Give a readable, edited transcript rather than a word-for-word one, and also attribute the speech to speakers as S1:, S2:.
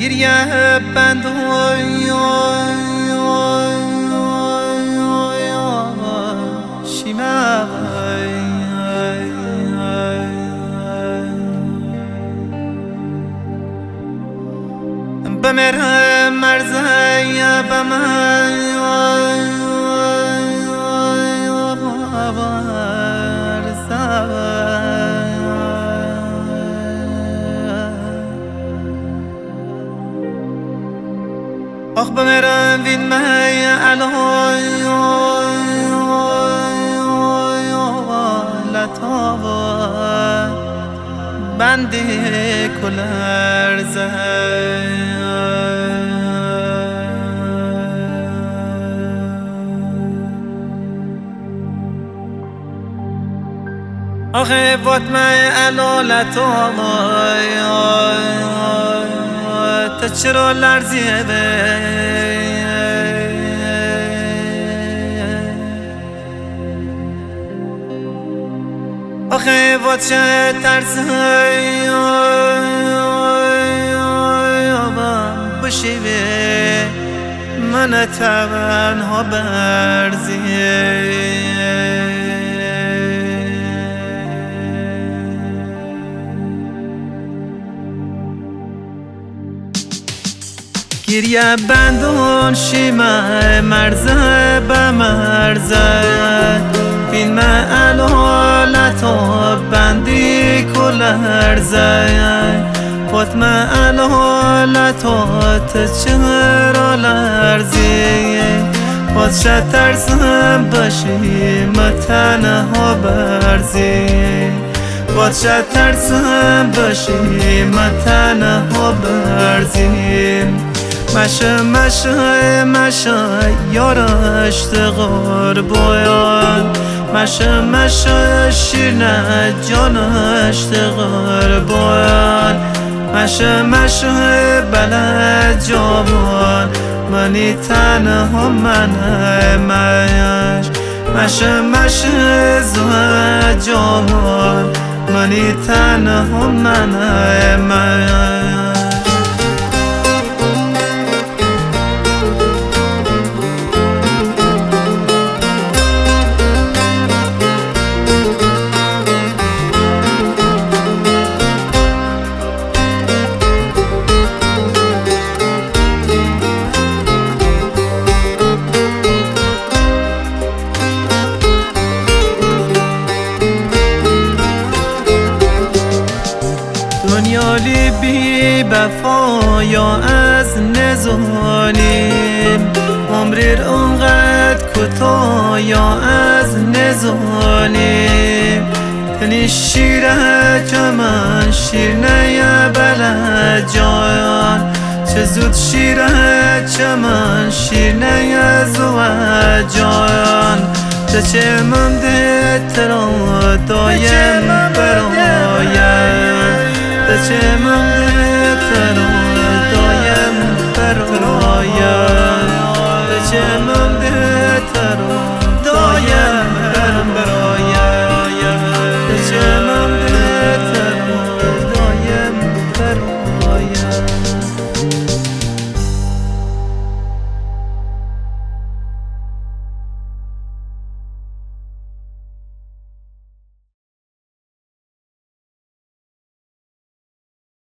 S1: گریه بند شیمه بمیره مرزه بمن آخ بمیرم وین مهی الهای لطاوه بندی کلرزه آخه فاطمه لطاوه تا چرا لرزیه آخه وات چه ترسه بشیوه من تنها برزیه گریه بندون شیمه مرزه به مرزه فیلم الهالتا بندی کلرزه فاطمه الهالتا تچرا لرزی پادشه ترسم باشی متنها برزی پادشه ترسم باشی متنها برزی مشه یارش تغار بایان مشه شیرنه جانش تغار بایان مشه بلد جوان منی تنها منه میش مشه زوه جوان منی تنها منه میش دنیالی بی بفا یا از نزالیم عمریر اونقدر کتا یا از نزالیم تنی شیره چمن شیرنه بلد جایان چه زود شیره چمن شیرنه زوه جایان چه ممده ترا دایم برایم چه ممده ترا دایم برایم چه ممده ترا دایم برایم چه ممده ترا دایم برایم